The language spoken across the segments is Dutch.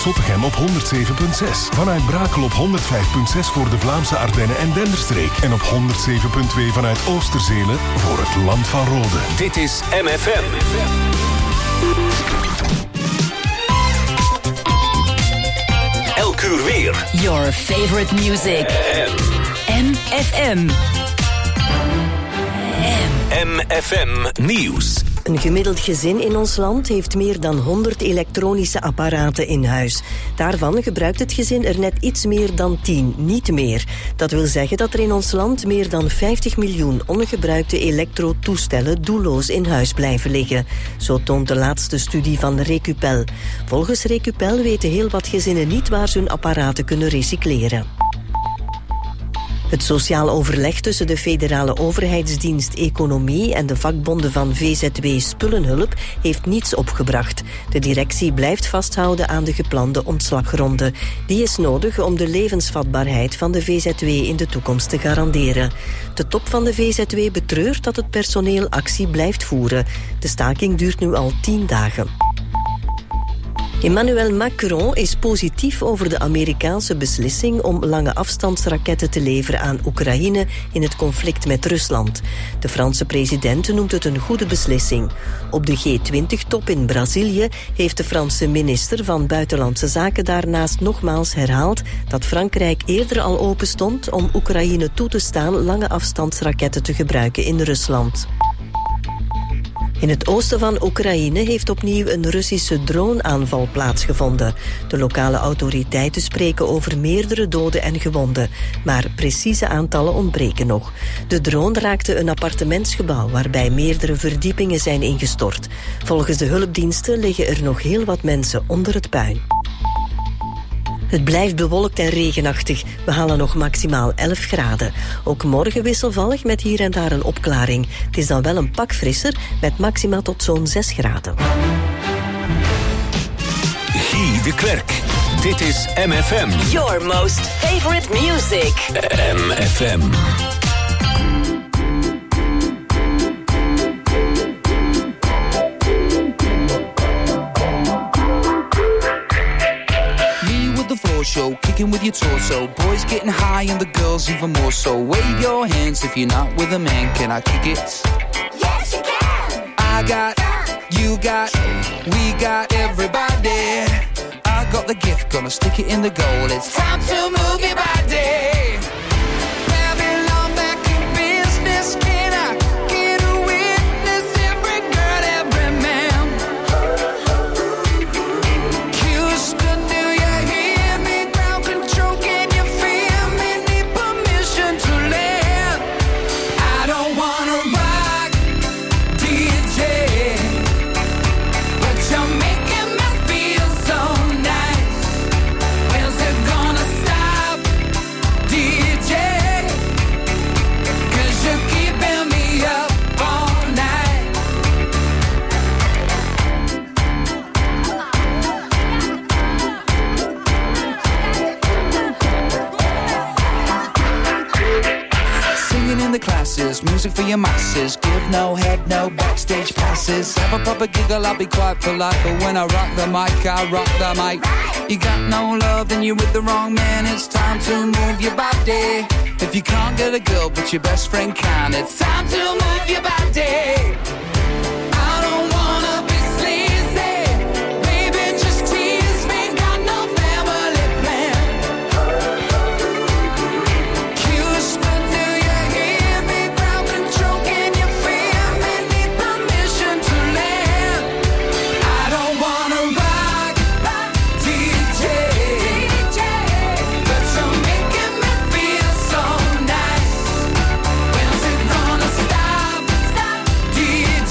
Zottegem op 107.6. Vanuit Brakel op 105.6 voor de Vlaamse Ardennen en Denderstreek. En op 107.2 vanuit Oosterzele voor het Land van Rode. Dit is MFM. Elk uur weer. Your favorite music. MFM. MFM Nieuws. Een gemiddeld gezin in ons land heeft meer dan 100 elektronische apparaten in huis. Daarvan gebruikt het gezin er net iets meer dan 10, niet meer. Dat wil zeggen dat er in ons land meer dan 50 miljoen ongebruikte elektrotoestellen doelloos in huis blijven liggen. Zo toont de laatste studie van Recupel. Volgens Recupel weten heel wat gezinnen niet waar ze hun apparaten kunnen recycleren. Het sociaal overleg tussen de federale overheidsdienst Economie en de vakbonden van VZW Spullenhulp heeft niets opgebracht. De directie blijft vasthouden aan de geplande ontslagronde. Die is nodig om de levensvatbaarheid van de VZW in de toekomst te garanderen. De top van de VZW betreurt dat het personeel actie blijft voeren. De staking duurt nu al 10 dagen. Emmanuel Macron is positief over de Amerikaanse beslissing om lange afstandsraketten te leveren aan Oekraïne in het conflict met Rusland. De Franse president noemt het een goede beslissing. Op de G20-top in Brazilië heeft de Franse minister van Buitenlandse Zaken daarnaast nogmaals herhaald dat Frankrijk eerder al open stond om Oekraïne toe te staan lange afstandsraketten te gebruiken in Rusland. In het oosten van Oekraïne heeft opnieuw een Russische droneaanval plaatsgevonden. De lokale autoriteiten spreken over meerdere doden en gewonden, maar precieze aantallen ontbreken nog. De drone raakte een appartementsgebouw waarbij meerdere verdiepingen zijn ingestort. Volgens de hulpdiensten liggen er nog heel wat mensen onder het puin. Het blijft bewolkt en regenachtig. We halen nog maximaal 11 graden. Ook morgen wisselvallig met hier en daar een opklaring. Het is dan wel een pak frisser met maxima tot zo'n 6 graden. Guy de Klerk. Dit is MFM. Your most favorite music. MFM. Show, kicking with your torso. Boys getting high and the girls even more so. Wave your hands if you're not with a man. Can I kick it? Yes, you can. I got, you got, we got everybody. I got the gift, gonna stick it in the goal. It's time to move your body. Babylon back in business. Can I get a witness? Every girl, every man. Houston, do you hear me? Ground control, can you feel me? Need permission to land. I don't wanna rock, DJ, but you're making me feel so nice. When's it gonna stop, DJ? 'Cause you're keeping me up all night. Singing in the classes, music for your masses. Give no head, no backstage passes. Have a proper giggle, I'll be quite polite. But when I rock the mic, I rock the mic. You got no love, then you're with the wrong man. It's time to move your body. If you can't get a girl, but your best friend can, it's time to move your body. I don't wanna be sleazy. Baby, just tease me. Got no family plan. Houston, do you hear me? Ground control, can you feel me? Need permission to land. I don't wanna rock, DJ, but you're making me feel so nice. When's it gonna stop, DJ?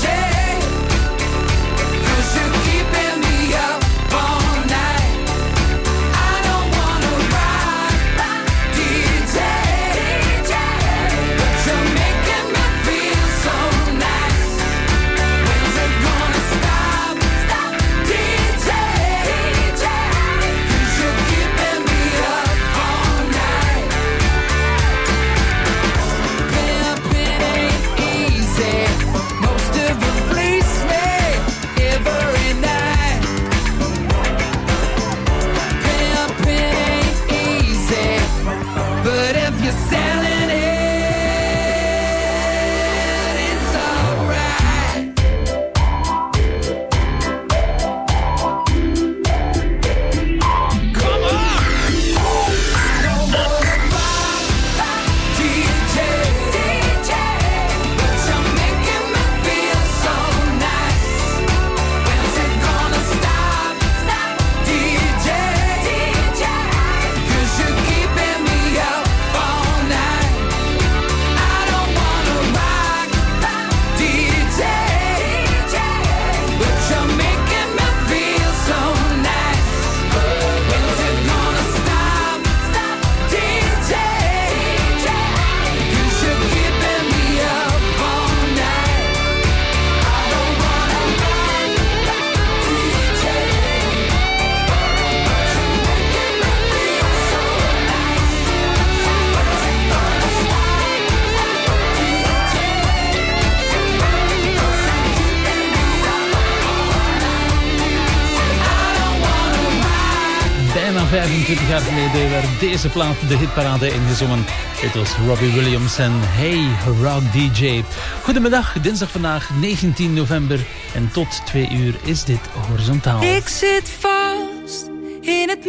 25 jaar geleden werd deze plaat de hitparade ingezongen. Dit was Robbie Williams en Hey Rock DJ. Goedemiddag, dinsdag vandaag 19 november en tot 2 uur is dit Horizontaal. Ik zit vast in het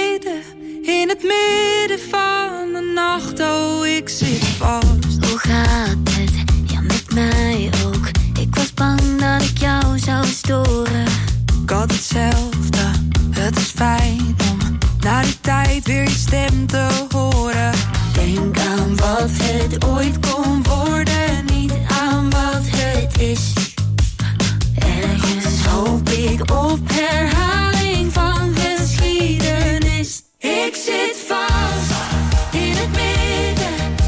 midden van de nacht. Oh, ik zit vast. Hoe gaat het? Ja, met mij ook. Ik was bang dat ik jou zou storen. Ik had hetzelfde, het is fijn om na die tijd weer je stem te horen. Denk aan wat het ooit kon worden, niet aan wat het is. Ergens hoop ik op herhaling van geschiedenis. Ik zit vast in het midden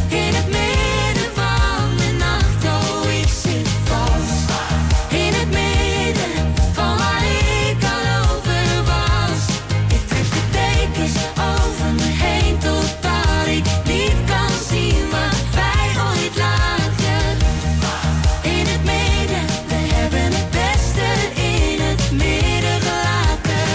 van de nacht. Oh, ik zit vast in het midden van waar ik al over was. Ik trek de dekens over me heen totdat ik niet kan zien waar wij ooit lagen. In het midden, we hebben het beste in het midden gelaten.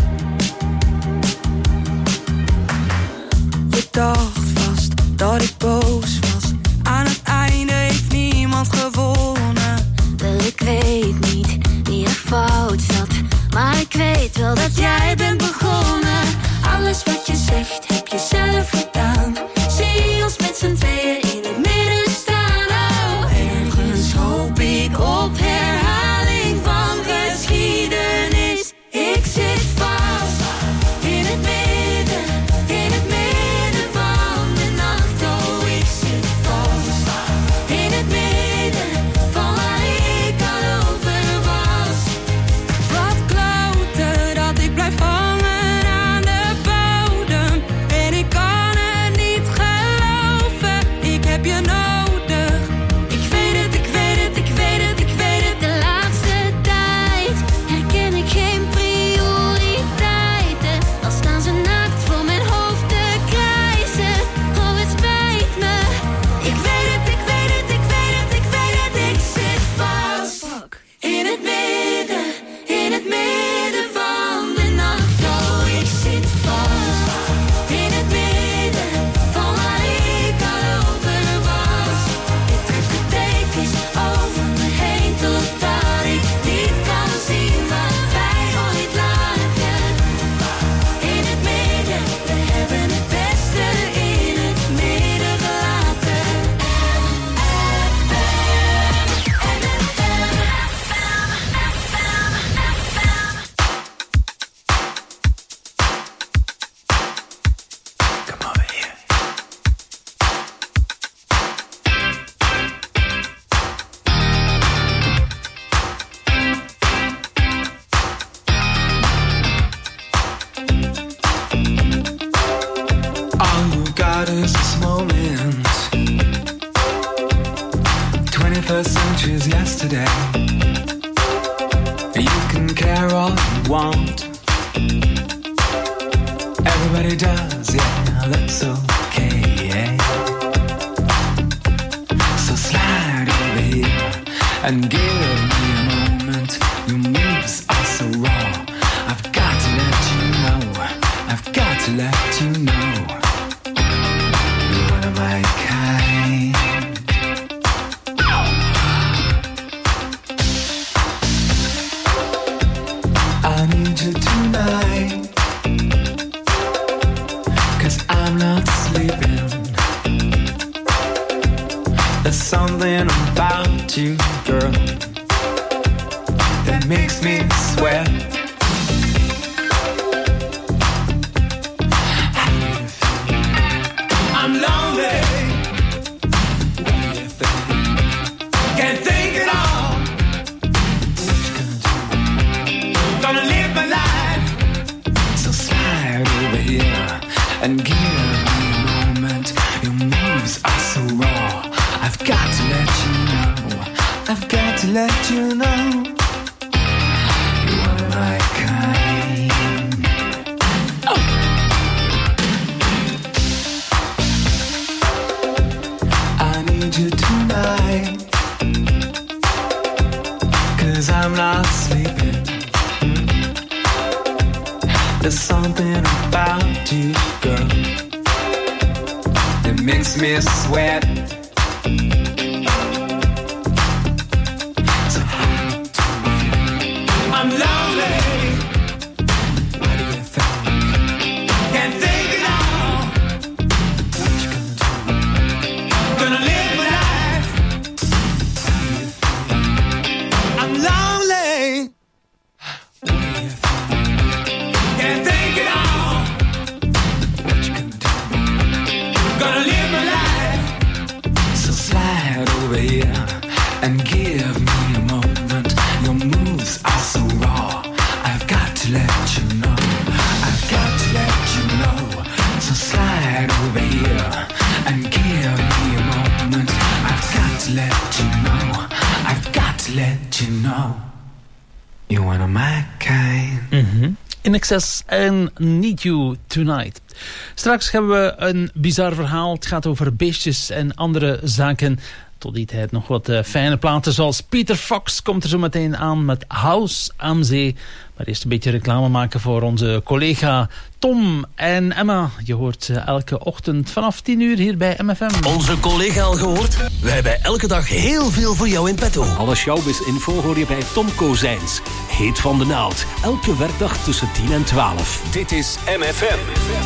Je dacht vast dat ik boos was. Aan het einde heeft niemand gewonnen. Wel, ik weet niet wie er fout zat, maar ik weet wel dat jij bent begonnen. Alles wat je zegt heb je zelf gedaan. Zie ons met z'n tweeën in het midden staan. Oh, ergens hoop ik op herhaling van geschiedenis. Ik zit vast in het midden van de nacht. Oh, ik zit vast in het midden van waar ik al over was. Wat kloten dat ik blijf hangen aan de bodem. En ik kan het niet geloven, ik heb je nodig. Ik weet het, ik weet het, ik weet het, ik weet het. De laatste tijd herken ik geen prioriteiten. Al staan ze naakt voor mijn hoofd te krijzen. Oh, het spijt me. Ik weet het, ik weet het, ik weet het, ik weet het. Ik zit vast in het midden van de nacht. Oh, ik zit vast in het midden van waar ik al over was. Ik trek de dekens over me heen totdat ik niet kan zien waar wij ooit lagen. In het midden, we hebben het beste in het midden gelaten. Come over here. All you got is this moment. 21st century's yesterday. You can care all you want. Everybody does, yeah, that's okay. So slide over here and give me a moment. Your moves are so raw. I've got to let you know. I've got to let you know. You're one of my kind. I need you tonight. 'Cause I'm not sleeping. There's something about you, girl, that makes me sweat. How do you feel? I'm lonely. What do you think? Can't think it all. What you gonna do? Gonna live my life. So slide over here and give me a moment. Your moves are so raw. I've got to let you know. I've got to let you know. You're one of my kind. Oh. I need you tonight. 'Cause I'm not sleeping. There's something about you, girl, that makes me sweat. So I'm lonely. What do you think? Can't think it all. What you gonna do? Gonna live my life. How do you feel? I'm lonely. What do you think? Can't think it all. What you gonna do? Gonna live my life. So slide over here and give me a moment. Your moves are so raw. I've got to let you know. I've got to let you know. So slide over here and give me a moment. I've got to let you know. I've got to let you know. You wanna my kind. In Excess en Need You Tonight. Straks hebben we een bizar verhaal. Het gaat over beestjes en andere zaken. Tot die tijd nog wat fijne platen zoals Peter Fox komt er zo meteen aan met House aan Zee. Maar eerst een beetje reclame maken voor onze collega Tom en Emma. Je hoort elke ochtend vanaf 10 uur hier bij MFM. Onze collega al gehoord? Wij hebben elke dag heel veel voor jou in petto. Alle showbiz-info hoor je bij Tom Kozijns. Heet van de naald. Elke werkdag tussen 10 en 12. Dit is MFM.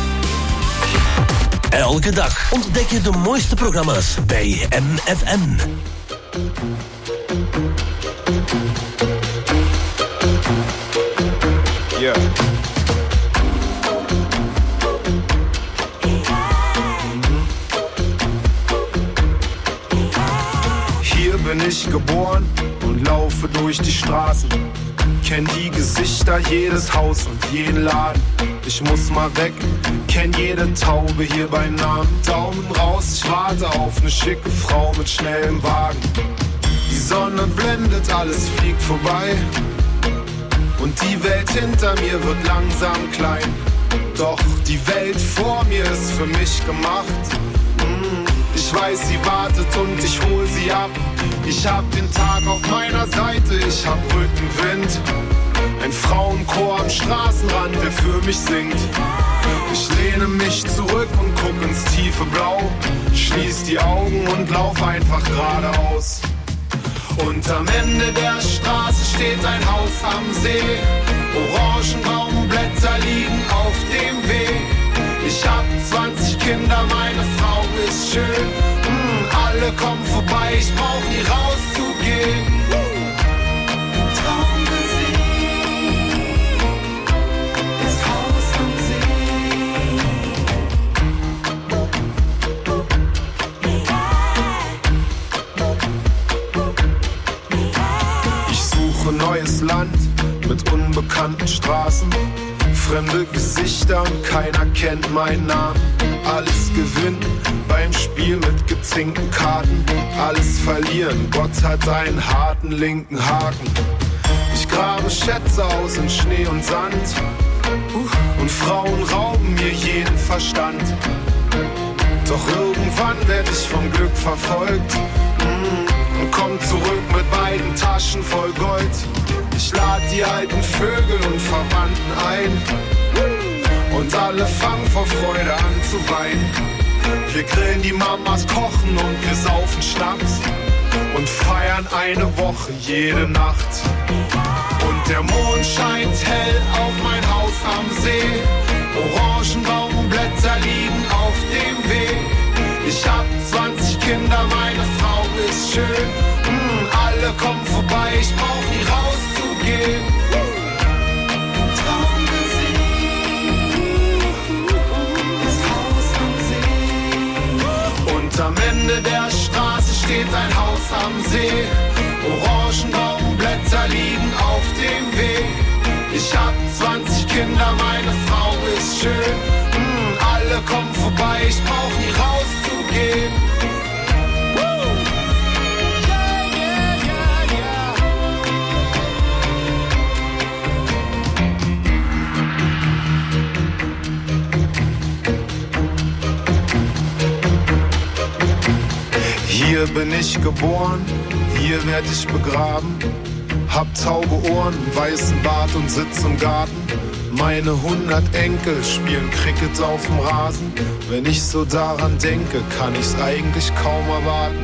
Elke dag ontdek je de mooiste programma's bij MFM. Yeah. Hier bin ich geboren und laufe durch die Straßen. Kenn die Gesichter, jedes Haus und jeden Laden. Ich muss mal weg, kenn jede Taube hier bei Namen. Daumen raus, ich warte auf ne schicke Frau mit schnellem Wagen. Die Sonne blendet, alles fliegt vorbei. Und die Welt hinter mir wird langsam klein. Doch die Welt vor mir ist für mich gemacht. Ich weiß, sie wartet und ich hol sie ab. Ich hab den Tag auf meiner Seite, ich hab Rückenwind. Ein Frauenchor am Straßenrand, der für mich singt. Ich lehne mich zurück und guck ins tiefe Blau. Schließ die Augen und lauf einfach geradeaus. Und am Ende der Straße steht ein Haus am See. Orangenbaumblätter liegen auf dem Weg. Ich hab 20 Kinder, meine Frau ist schön. Alle kommen vorbei, ich brauch nie rauszugehen. Traummusik, das Haus am See. Ich suche neues Land mit unbekannten Straßen. Fremde Gesichter und keiner kennt meinen Namen. Alles gewinnen beim Spiel mit gezinkten Karten. Alles verlieren, Gott hat einen harten linken Haken. Ich grabe Schätze aus in Schnee und Sand. Und Frauen rauben mir jeden Verstand. Doch irgendwann werd ich vom Glück verfolgt. Und komm zurück mit beiden Taschen voll Gold. Ich lad die alten Vögel und Verwandten ein. Und alle fangen vor Freude an zu weinen. Wir grillen, die Mamas kochen und wir saufen Schnaps. Und feiern eine Woche jede Nacht. Und der Mond scheint hell auf mein Haus am See. Orangenbaumblätter liegen auf dem Weg. Ich hab 20 Kinder, meine Frau ist schön. Alle kommen vorbei, ich brauch nie rauszugehen. Am Ende der Straße steht ein Haus am See. Orangenbaumblätter liegen auf dem Weg. Ich hab 20 Kinder, meine Frau ist schön. Alle kommen vorbei, ich brauch nie rauszugehen. Hier bin ich geboren, hier werd ich begraben. Hab taube Ohren, weißen Bart und sitz im Garten. Meine 100 Enkel spielen Cricket auf dem Rasen. Wenn ich so daran denke, kann ich's eigentlich kaum erwarten.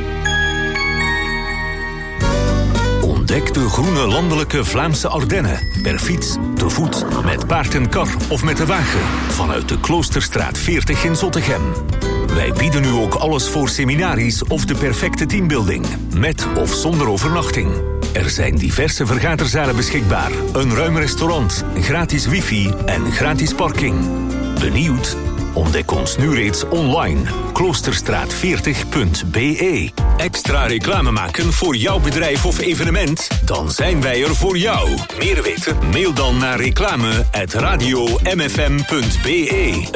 Ontdek de groene landelijke Vlaamse Ardennen. Per fiets, te voet, met paard en kar of met de wagen. Vanuit de Kloosterstraat 40 in Zottegem. Wij bieden nu ook alles voor seminaries of de perfecte teambuilding. Met of zonder overnachting. Er zijn diverse vergaderzalen beschikbaar. Een ruim restaurant, gratis wifi en gratis parking. Benieuwd? Ontdek ons nu reeds online. Kloosterstraat40.be. Extra reclame maken voor jouw bedrijf of evenement? Dan zijn wij er voor jou. Meer weten? Mail dan naar reclame@radiomfm.be.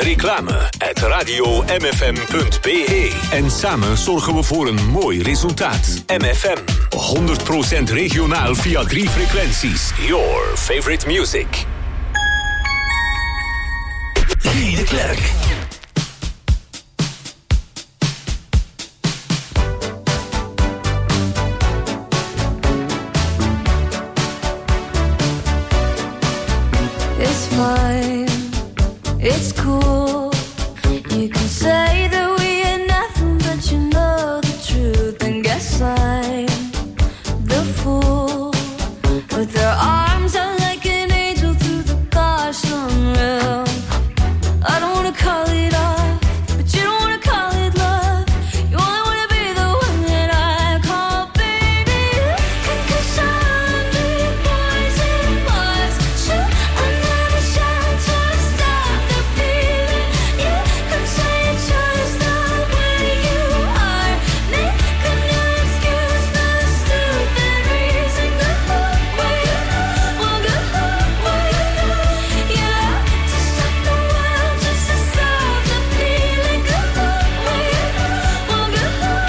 Reclame@radiomfm.be. En samen zorgen we voor een mooi resultaat. MFM. 100% regionaal via 3 frequenties. Your favorite music. Guy de Klerk. It's fine, it's cool. You can say that we ain't nothing, but you know the truth. And guess I'm the fool with their arms out like an angel through the car sunroof. I don't wanna call it off, but you don't wanna call it love. You only wanna be the one that I call baby. Cause I'm big boys and boys. Shoot another shot to stop the feeling. You could say it's just the way you are. Make a new excuse, no stupid reason. Go where you well, go where you yeah. To stop the world, just to stop the feeling. Go where you well, go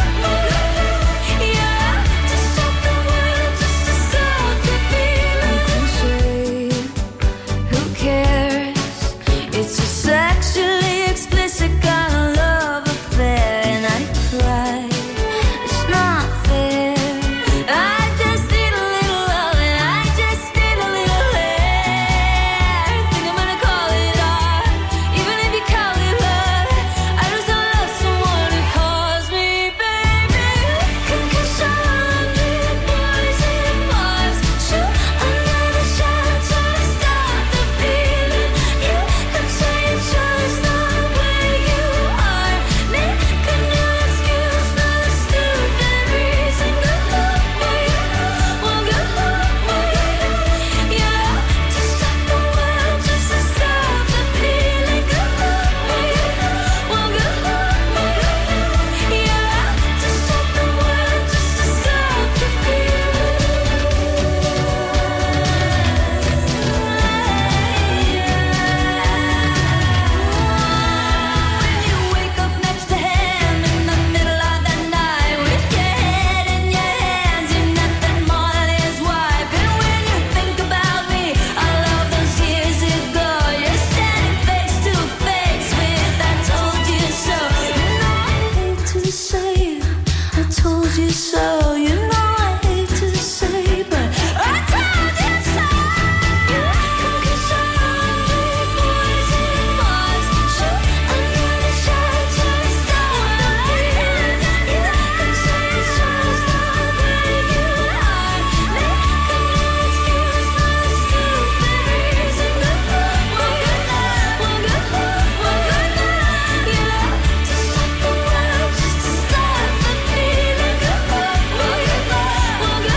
yeah. To stop the world, just to stop the feeling. Who cares? It's a sexually explicit kind of love affair, and I cry. It's not fair. I just need a little love, and I just need a little hair. Think I'm gonna call it art, even if you call it love. I just don't love someone who calls me baby. Cause I'm big boys and boys. Shoot another shot to stop the feeling. You could say it's just the way you are. Make a new excuse, no stupid reason. Go where you well, go yeah. To stop the world, just to stop the feeling. Go where you well, go yeah. To stop the world, just to stop the When you wake up next to him in the middle of the night with your head in your hands, you're nothing more than his wife. And when you think about me, all of those years ago, you're standing face to face with I told you so. You know I hate to say it, I told you so. You know I hate to say, but I told you so. Cause I'm big boys and boys. Shoot another shot to stop the feeling. You could say it's just the way you are. Make a new excuse, no stupid reason. Go well, yeah. To stop the world, just to stop the feeling. Go well, yeah. To stop the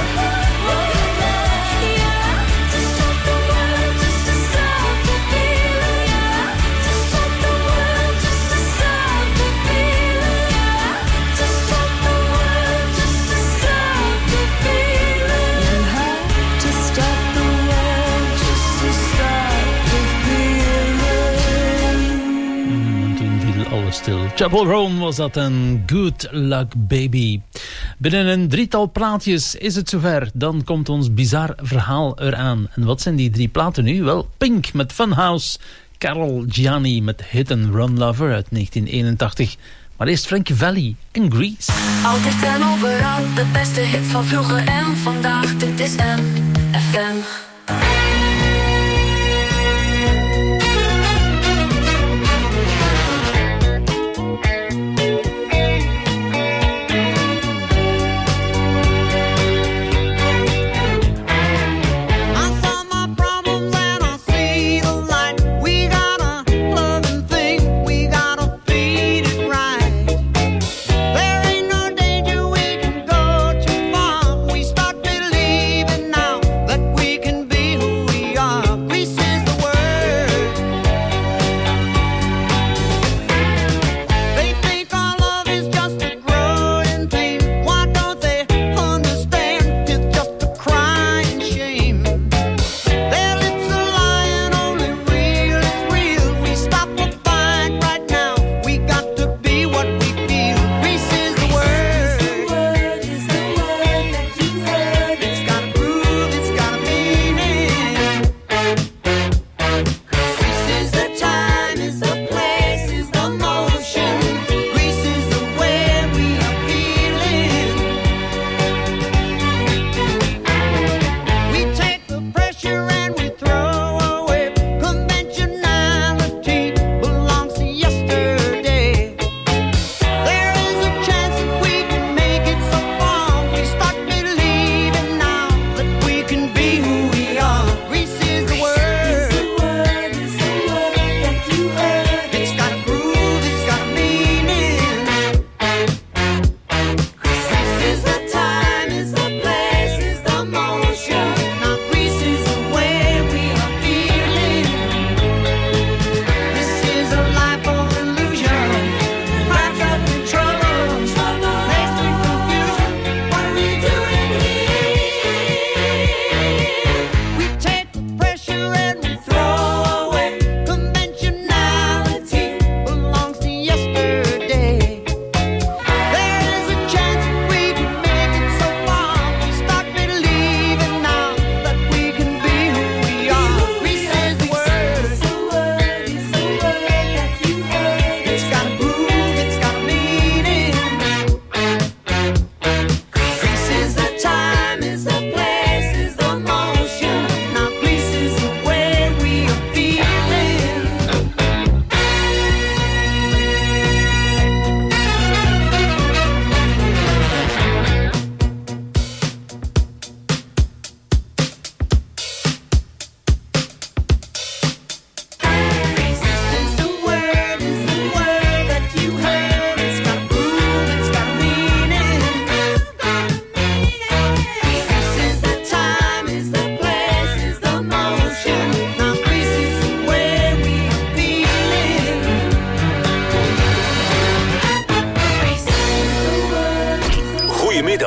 world, just to stop the feeling. To stop the world, just to stop the feeling. To stop the world, just to stop the feeling. You have to stop the world, just to stop the feeling. En toen viel alles stil. Chapel Roan was dat een Good Luck Baby. Binnen een 3-tal plaatjes is het zover. Dan komt ons bizar verhaal eraan. En wat zijn die 3 platen nu? Wel, Pink met Funhouse, Carol Gianni met Hit and Run Lover uit 1981. Maar eerst Frankie Valli en Grease. Altijd en overal, de beste hits van vroeger en vandaag. Dit is MFM.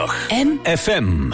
Goedemiddag. FM.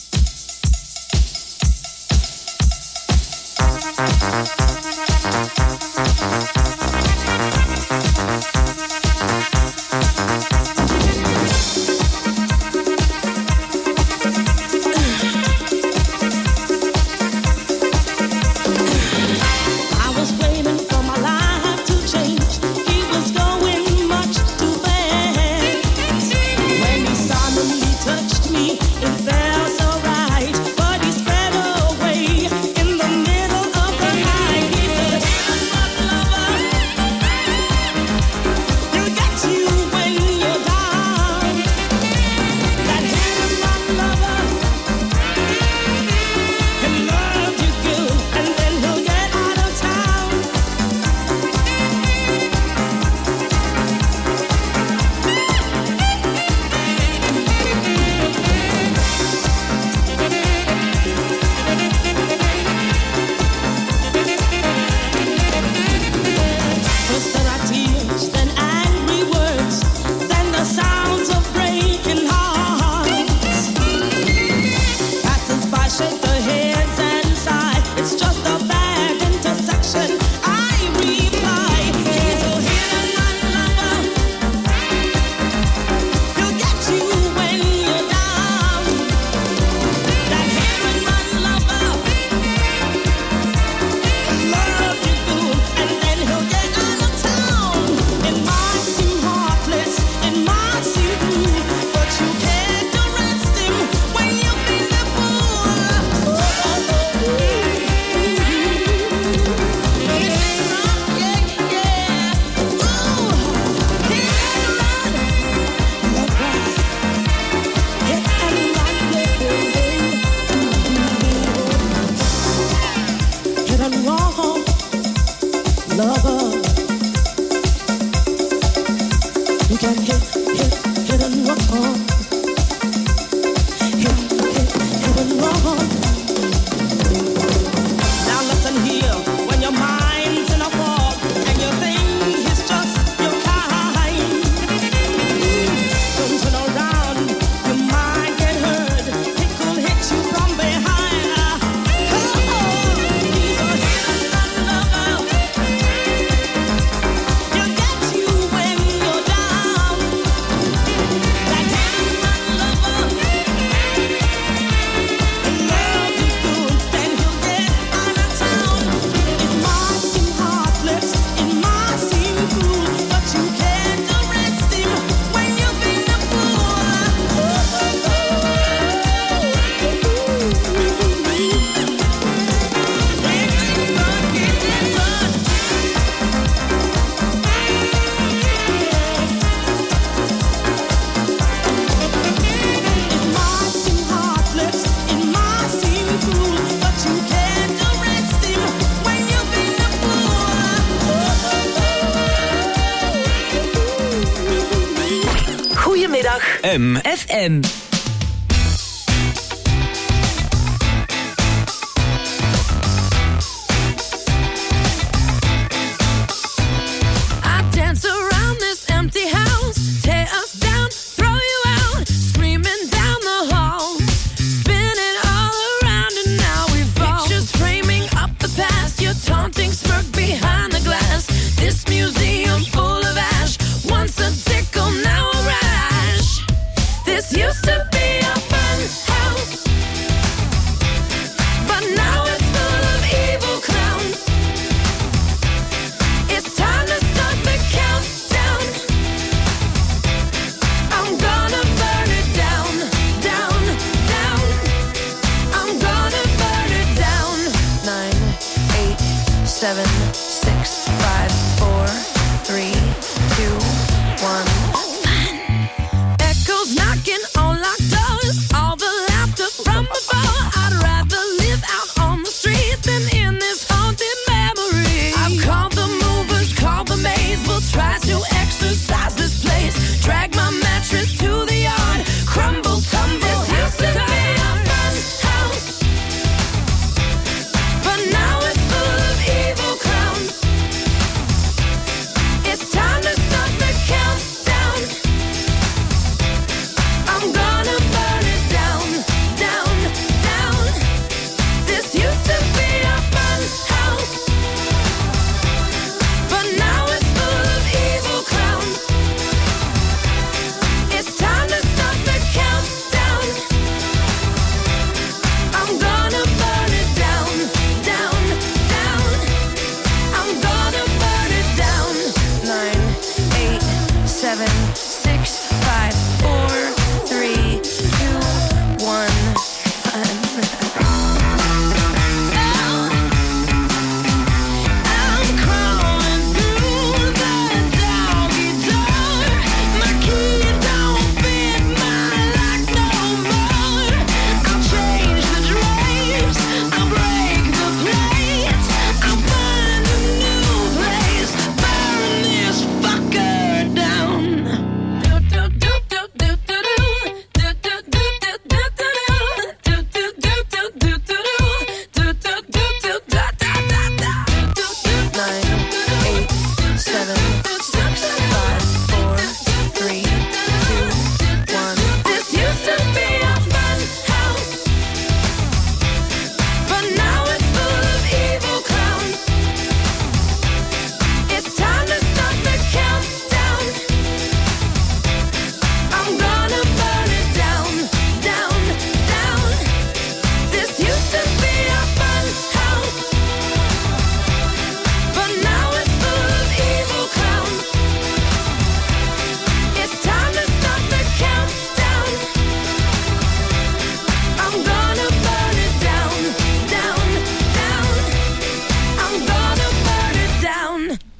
FM. Used to be a fun house.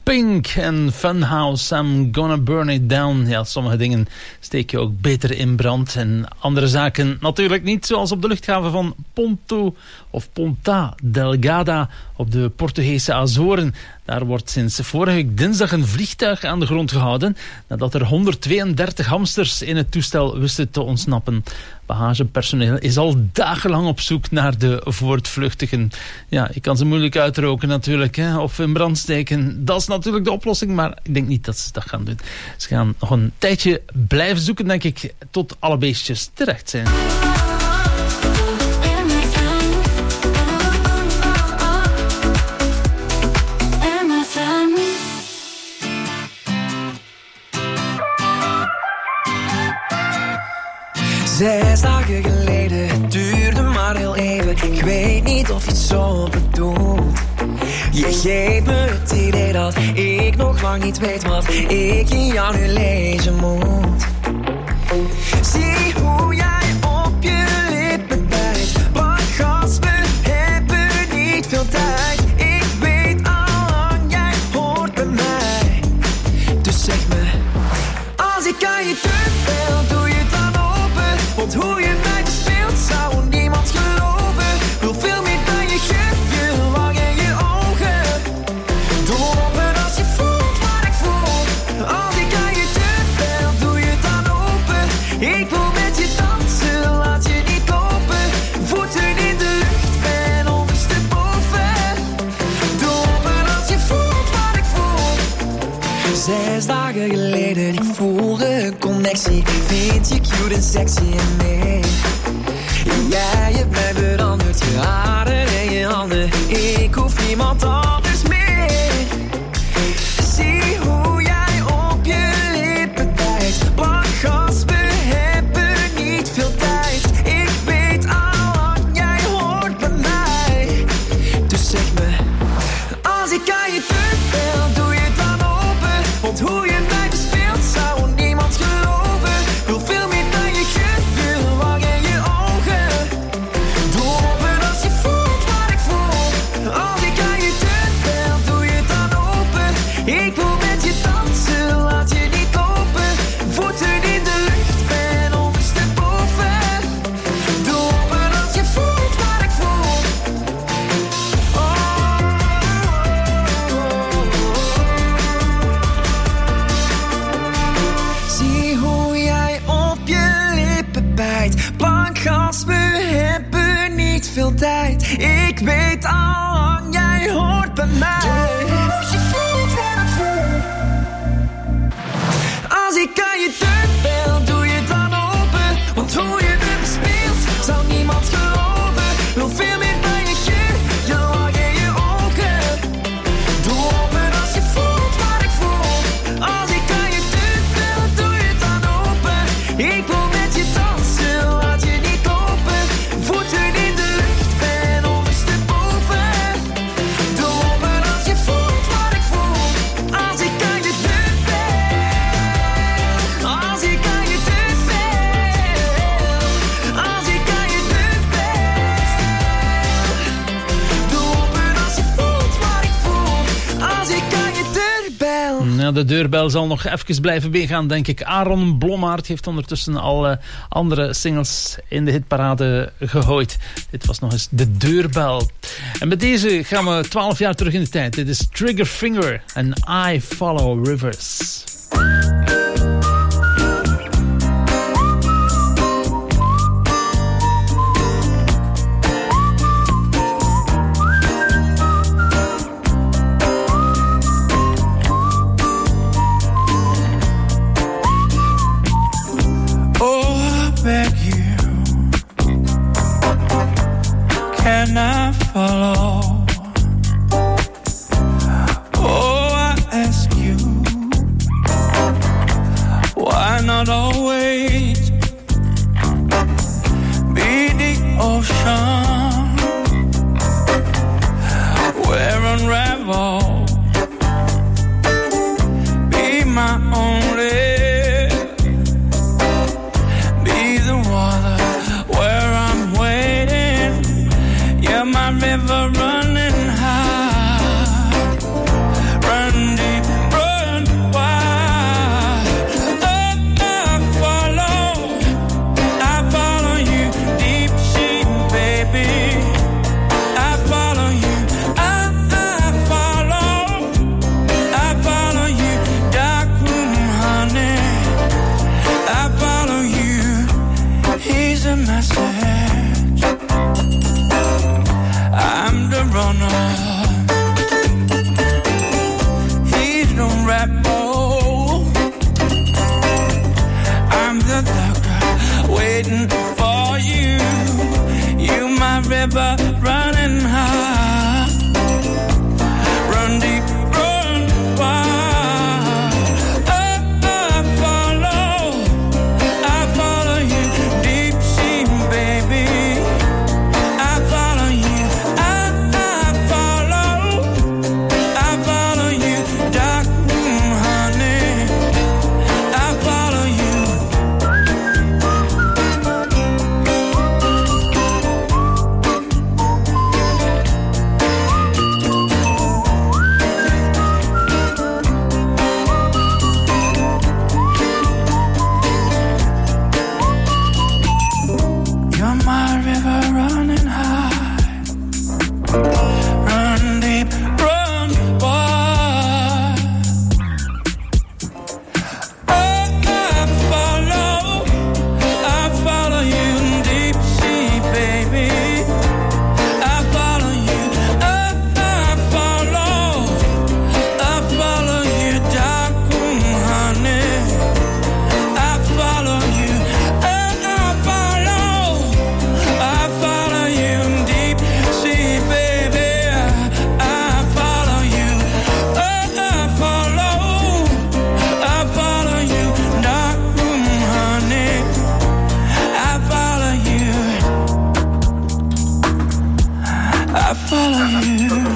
Pink en Funhouse, I'm Gonna Burn It Down. Ja, sommige dingen steek je ook beter in brand en andere zaken natuurlijk niet. Zoals op de luchthaven van Ponta Delgada op de Portugese Azoren. Daar wordt sinds vorige week dinsdag een vliegtuig aan de grond gehouden nadat er 132 hamsters in het toestel wisten te ontsnappen. Bagagepersoneel is al dagenlang op zoek naar de voortvluchtigen. Ja, je kan ze moeilijk uitroken natuurlijk, hè, of in brand steken. Dat is natuurlijk de oplossing, maar ik denk niet dat ze dat gaan doen. Ze gaan nog een tijdje blijven zoeken, denk ik, tot alle beestjes terecht zijn. Zes dagen geleden, het duurde maar heel even. Ik weet niet of je het zo bedoelt. Je geeft me het idee dat ik nog lang niet weet wat ik in jou nu lezen moet. Zie hoe jij op je lippen bijt. Pak gas, we hebben niet veel tijd. Ik weet al lang, jij hoort bij mij. Dus zeg me, als ik aan je deur bel, doe je het dan open. Want hoe je mij bespeelt zou niemand geloven. Wil veel meer dan je geeft, je wang en je ogen. Doe open als je voelt wat ik voel. Als ik aan je deur bel, doe je het dan open. Ik wil met je dansen, laat je niet kopen. Voeten in de lucht, ben ondersteboven. Doe open als je voelt wat ik voel. 6 dagen geleden, ik voelde een connectie. Vind je cute en sexy en mee. Jij hebt mij veranderd, je haren en je handen. Ik hoef niemand anders meer. Zie hoe jij op je lippen bijt. Pak gas, we hebben niet veel tijd. Ik weet al lang, jij hoort bij mij. Dus zeg me, als ik aan je deur bel, doe je het dan open. Want hoe je mij bespeelt zou niemand geloven. Wil veel meer dan je geeft, je wang en je ogen. Doe open als je voelt wat ik voel. Als ik aan je deur bel, doe je het dan open. Ik wil met je dansen, laat je niet kopen. Voeten in de lucht, ben ondersteboven. Doe open als je voelt wat ik voel. Zie hoe jij op je lippen bijt. Pak gas, we hebben niet veel tijd. Ik weet al lang, jij hoort bij mij. Als je voelt wat ik voel. Als ik aan je deur bel, doe je het dan open. Want hoe je me bespeelt, zou niemand geloven. Wil veel meer dan je geeft, je wang en je ogen. Doe open als je voelt wat ik voel. Als ik aan je deur bel, doe je het dan open. Ik wil met je dansen, laat je niet kopen. Voeten in de lucht, ben ondersteboven. Doe open als je voelt wat ik voel. Als ik aan je deur bel. Als ik aan je deur bel. Als ik aan je deur bel. Doe open als je voelt wat ik voel. Als ik aan je deur bel. Nou, de deurbel zal nog even blijven meegaan, denk ik. Aaron Blommaert heeft ondertussen al andere singles in de hitparade gegooid. Dit was nog eens de deurbel. En met deze gaan we 12 jaar terug in de tijd. Dit is Triggerfinger en I Follow Rivers. Oh, I beg you, can I follow? Oh, I ask you, river running high. Run deep, run wide. I follow you, deep sea, baby. I follow you, I follow you, dark room, honey. I follow you. You're my river running high. Run deep, run wide. I follow you, deep sea, baby. I follow you, I follow you, dark room, honey. I follow you, I follow you, deep sea, baby. I follow you, I follow you, dark room, honey. I follow you, I follow you,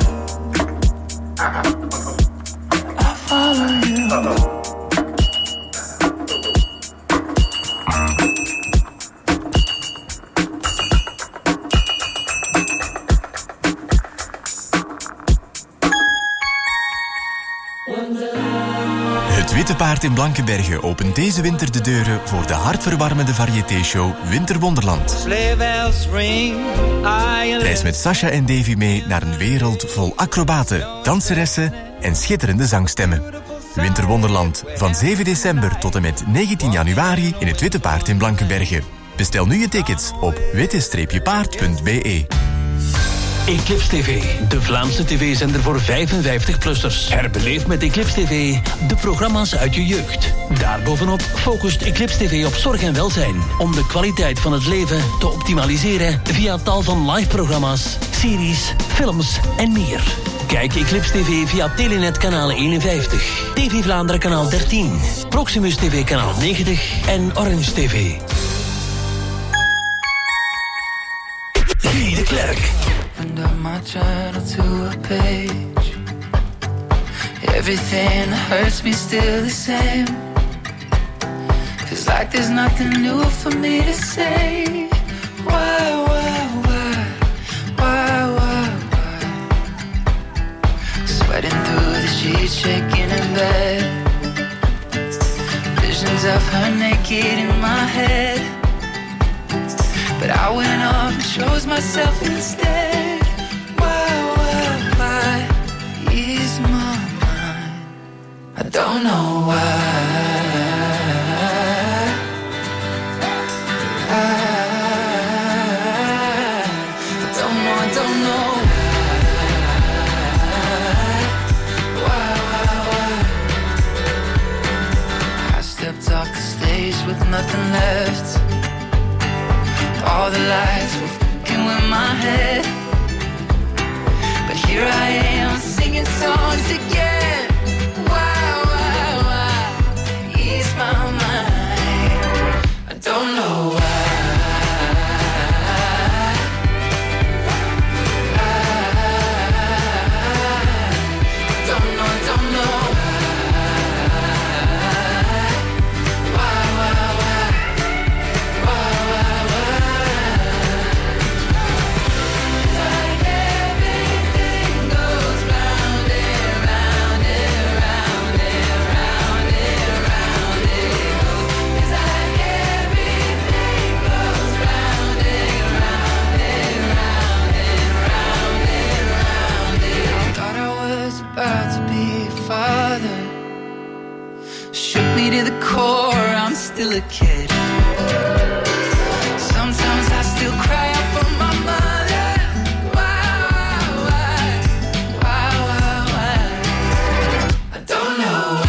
I follow you. Het Witte Paard in Blankenberge opent deze winter de deuren voor de hartverwarmende variété-show Winterwonderland. Reis met Sasha en Davy mee naar een wereld vol acrobaten, danseressen en schitterende zangstemmen. Winterwonderland van 7 december tot en met 19 januari in het Witte Paard in Blankenberge. Bestel nu je tickets op witte-paard.be. Eclipse TV, de Vlaamse tv-zender voor 55-plussers. Herbeleef met Eclipse TV de programma's uit je jeugd. Daarbovenop focust Eclipse TV op zorg en welzijn, om de kwaliteit van het leven te optimaliseren via tal van live-programma's, series, films en meer. Kijk Eclipse TV via Telenet kanaal 51, TV Vlaanderen kanaal 13, Proximus TV kanaal 90 en Orange TV. Guy de Klerk. Opened up my journal to a page. Everything that hurts me still the same. Feels like there's nothing new for me to say. Why? Sweating through the sheets, shaking in bed. Visions of her naked in my head. But I went off and chose myself instead. Why ease my mind? I don't know why. I don't know why. I stepped off the stage with nothing left. All the lights were fucking with my head. But here I am singing songs again. Why ease my mind? I don't know why. To the core, I'm still a kid. Sometimes I still cry out for my mother. Why? I don't know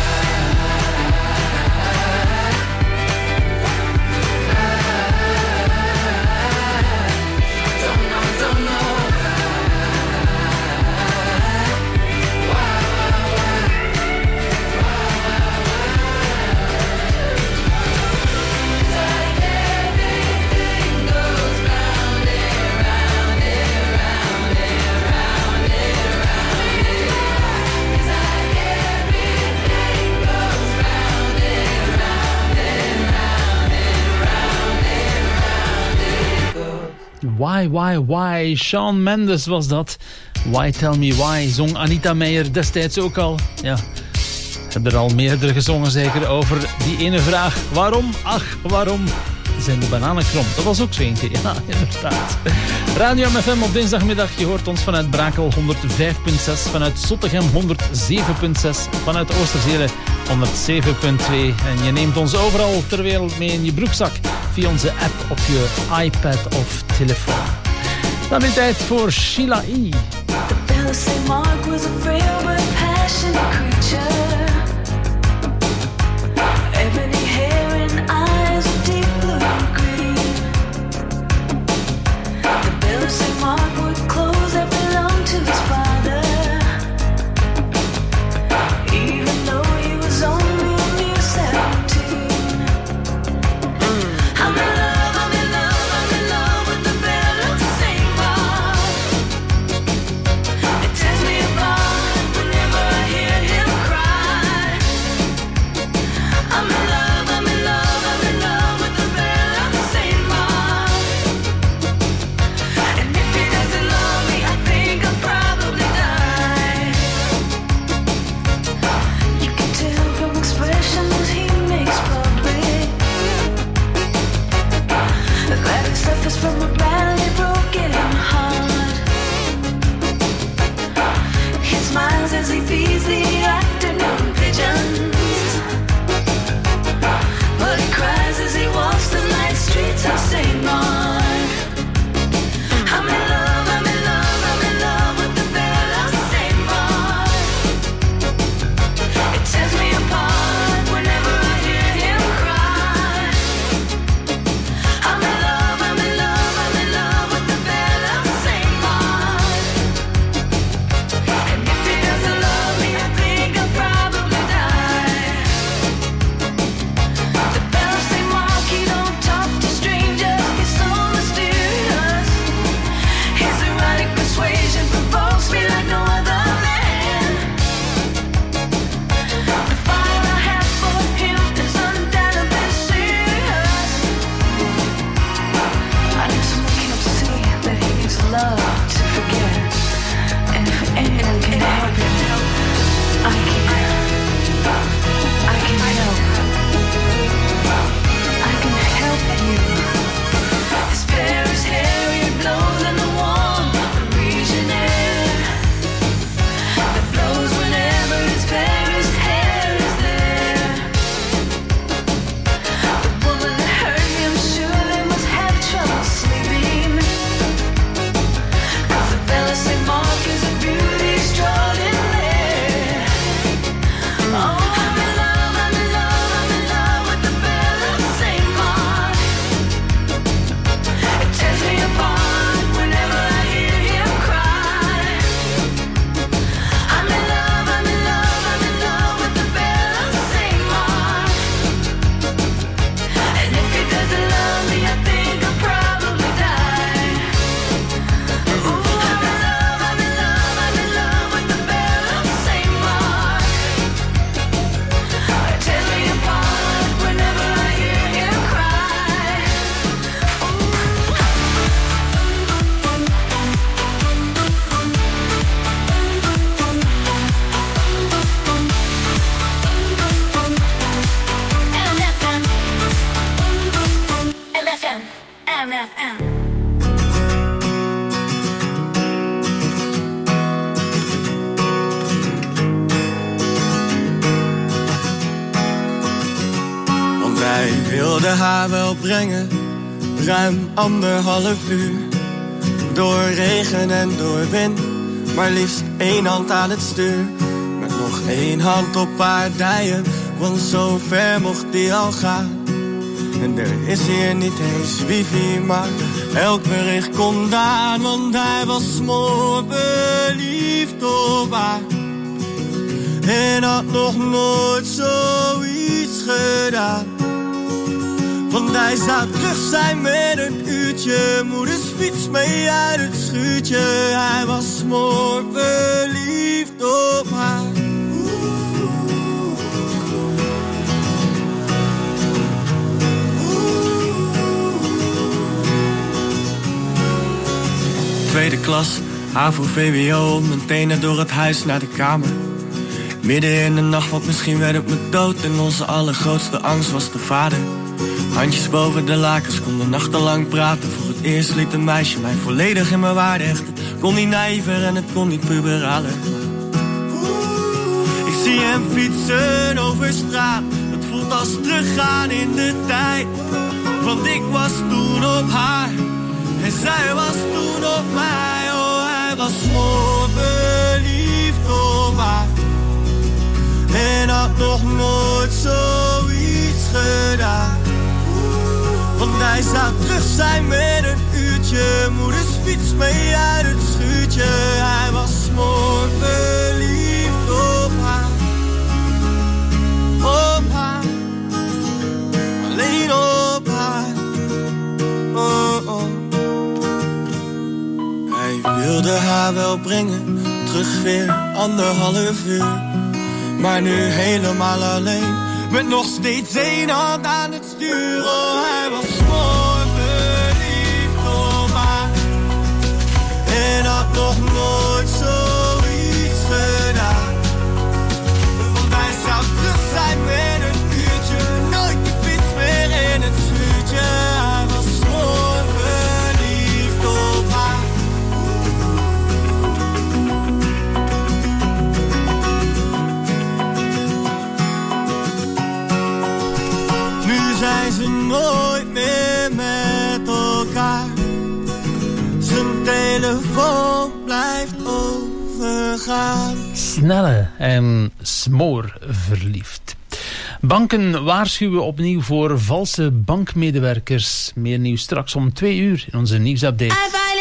why. Don't know. Why. Shawn Mendes was dat. Why Tell Me Why zong Anita Meijer destijds ook al. Ja, hebben er al meerdere gezongen zeker over die ene vraag. Waarom? Ach, waarom zijn de bananen krom? Dat was ook zo eentje. Ja, inderdaad. Radio MFM op dinsdagmiddag. Je hoort ons vanuit Brakel 105.6, vanuit Zottegem 107.6, vanuit Oosterzele 107.2. En je neemt ons overal ter wereld mee in je broekzak via onze app op je iPad of telefoon. Dan weer tijd voor Sheila E. The fellas say Mark was a frail but passionate creature. Ebony hair and eyes of deep blue and green. The fellas say Mark wore clothes that belonged to his father, even though he was only a mere 17. I'm in love with the fellas say Mark. It tears me apart whenever I hear him cry. I'm in love with the fellas say Mark. And if he doesn't love me, I think I'll probably die. You can tell from expressions he makes public that he suffers from a badly broken heart. He smiles as he feeds the afternoon pigeons, but he cries as he walks the night streets of St. Mark. I'm in love with the fellas St. Mark. It tears me apart whenever I hear him cry. I'm in love with the fellas St. Mark. And if he doesn't love me, I think I'll probably die. The fellas St. Mark, he don't talk to strangers, he's so mysterious. His erotic persuasion provokes me like no other man. The fire I have for him is undoubtedly serious. I just make him see that he needs love to forget. And if anyone can help him, I can help. I can help you. His hair is hairy, it blows in the warm Parisian air. That blows whenever his Paris hair is there. The woman that hurt him surely must have trouble sleeping, 'cause the fella St. Mark is a beauty extraordinaire. Oh, I'm in love with the fella St. Mark. It tears me apart whenever I hear him cry. I'm in love with the fella St. Mark. And if he doesn't love me, I think I'll probably die. Ooh, I'm in love with the fella St. Mark. It tears me apart whenever I hear him cry. MFM. Want wij wilden haar wel brengen, ruim 1,5 uur. Door regen en door wind, maar liefst 1 hand aan het stuur. Met nog 1 hand op haar dijen, want zo ver mocht die al gaan. En er is hier niet eens wifi, maar elk bericht komt aan. Want hij was smoor verliefd op haar en had nog nooit zoiets gedaan. Want hij zou terug zijn met een uurtje, moeders fiets mee uit het schuurtje. Hij was smoor verliefd op haar. tweede klas, HAVO, VWO, op mijn tenen door het huis naar de kamer. Midden in de nacht, want misschien werd het me dood. En onze allergrootste angst was de vader. Handjes boven de lakens, konden nachtenlang praten. Voor het eerst liet een meisje mij volledig in mijn waarde hechten. Het kon niet naïver en het kon niet puberaler. Ik zie hem fietsen over straat. Het voelt als teruggaan in de tijd. Want ik was toen op haar en zij was toen op mij. Oh, hij was verliefd op haar en had nog nooit zoiets gedaan. Want hij zou terug zijn met een uurtje, moeders fiets mee uit het schuurtje. Hij was verliefd op haar, alleen op haar. Oh, oh. Hij wilde haar wel brengen, terug weer 1,5 uur. Maar nu helemaal alleen, met nog steeds 1 hand aan het stuur. Oh, hij was verliefd op haar en had nog nooit zoiets gedaan. Want hij zou terug zijn met een uurtje, nooit de fiets meer in het schuurtje. Hij was verliefd op haar. Zijn ze nooit meer met elkaar. Zijn telefoon blijft overgaan. Snelle en smoorverliefd. Banken waarschuwen opnieuw voor valse bankmedewerkers. Meer nieuws straks om 2 uur in onze nieuwsupdate.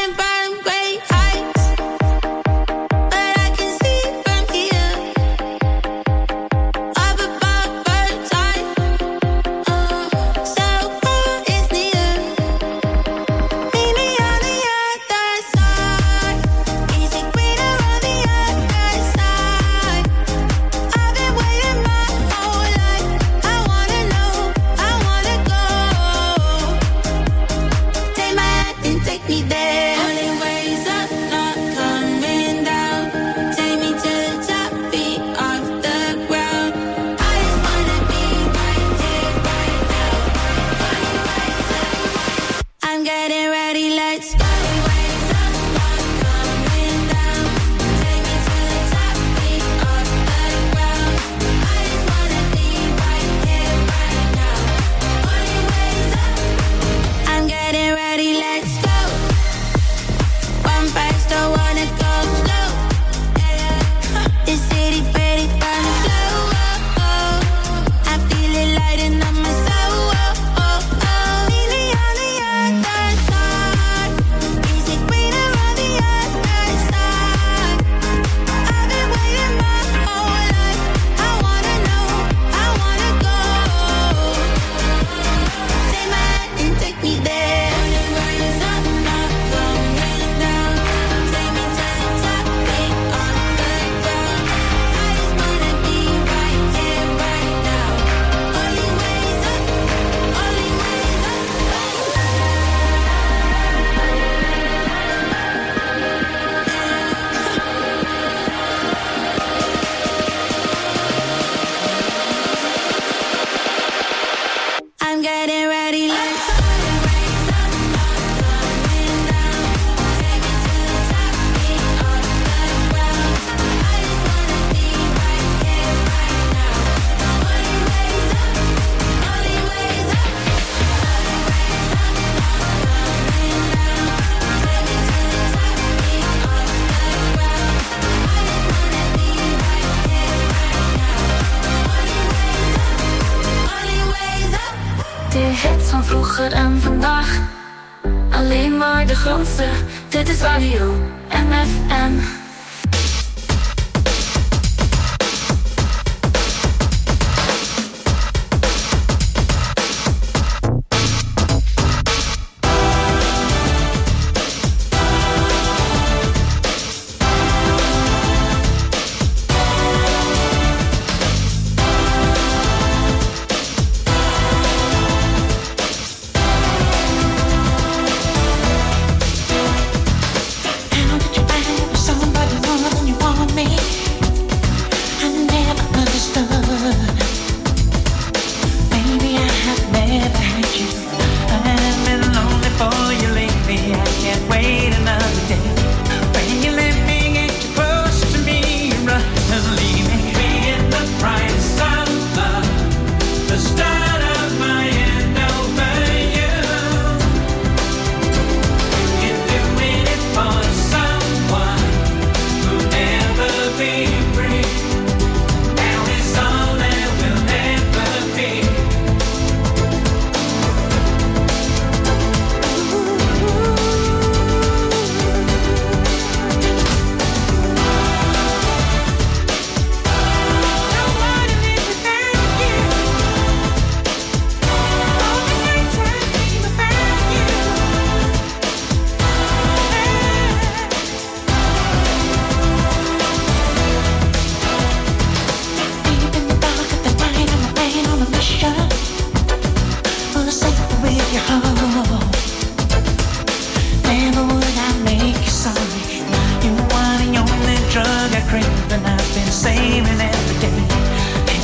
vroeger en vandaag. Alleen maar de grootste, dit is Radio MFM.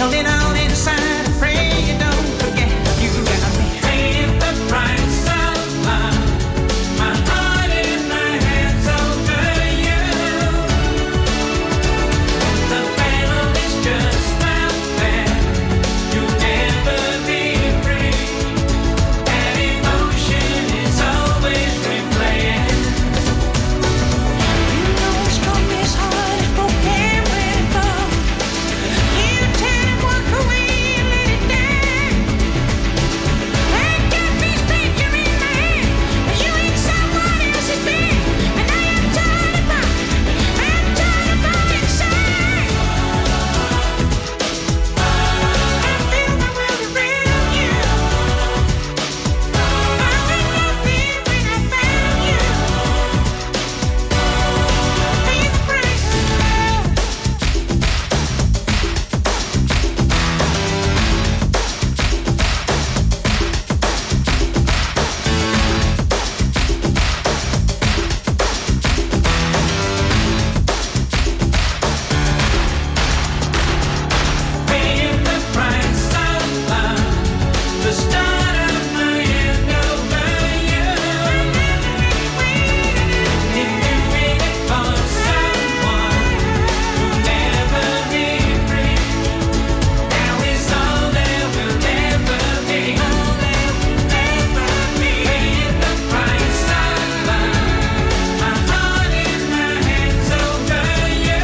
holding on inside, pray you don't forget you got me. Paying the price of love, my heart in my hands over you. The battle is just out there, you'll never be free. That emotion is always replaying. You know it's from this heart is broken when it falls. You tell it walk away and let it die. I got this picture in my head, but you ain't someone else's bed. And I am torn apart inside. I feel my world around you. I was happy when I found you. Pay the price of love. Paying the price of love, the start of my end over you. If you wait for someone who'll never be free, now is all there will ever be. Paying the price of love, my heart in my hands over you.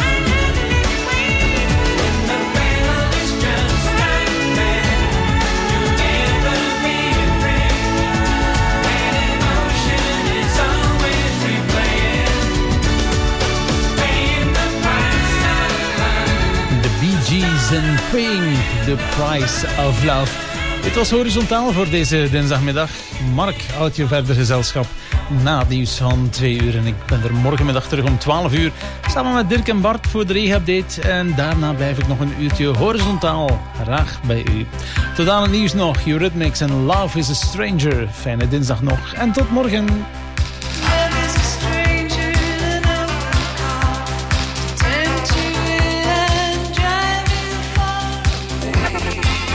The battle is just out there, you'll never be free. That emotion is always replaying. Paying the price of love. De Bee Gees en Paying the Price of Love. Dit was Horizontaal voor deze dinsdagmiddag. Mark houdt je verder gezelschap na het nieuws van 2 uur. En ik ben er morgenmiddag terug om 12 uur. Samen met Dirk en Bart voor de rehab-date. En daarna blijf ik nog een uurtje horizontaal. Graag bij u. Tot aan het nieuws nog. Eurythmics en Love is a Stranger. Fijne dinsdag nog. En tot morgen. Love is a stranger in an open car, tempt you and drive you far away.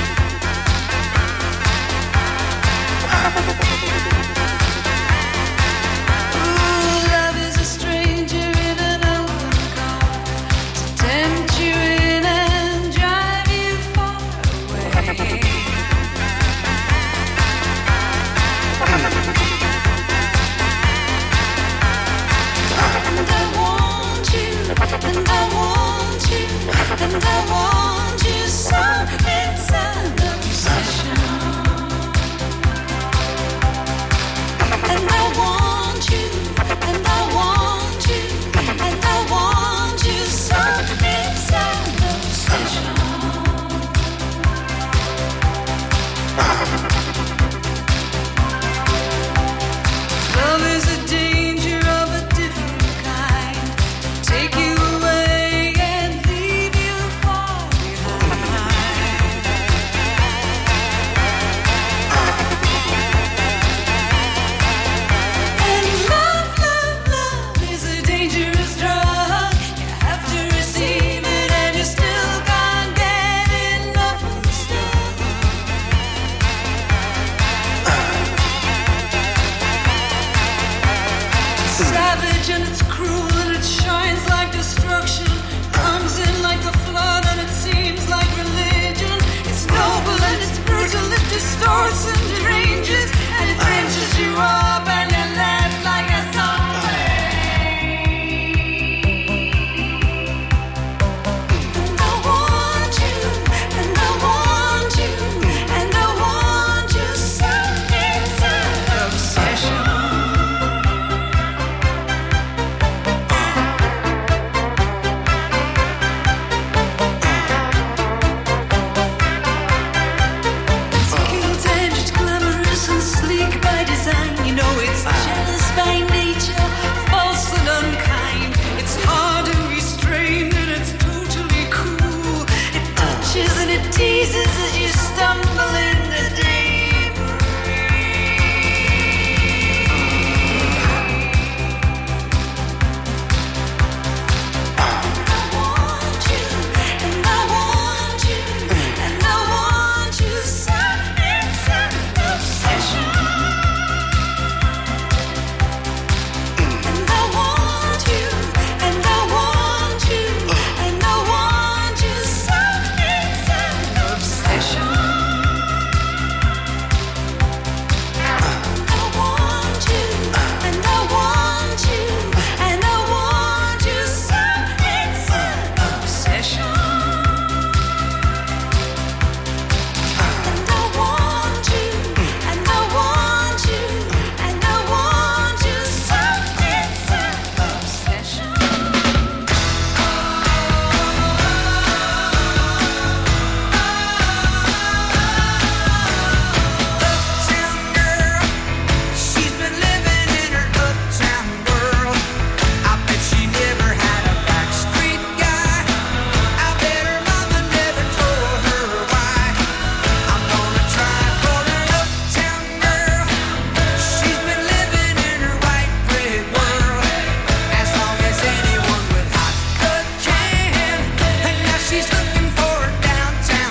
Ooh, love is a stranger in an open car, tempt you in and drive you far away. And I want you, and I want you, and I want you so. It's an obsession. And I want you, and I want you, and I want you so. It's an obsession. Love is a danger of a different kind. Take you away and leave you far behind. And love, love, love is a dangerous drug. You have to receive it and you still can't get enough of the stuff. Savage and it's cruel and it shines like destruction. Comes in like a flood and it seems like religion. It's noble and it's brutal, it distorts and deranges, and it drenches you up and you're left like a zombie. And I want you, and I want you, and I want you so. It's an obsession. Teases as you stumble in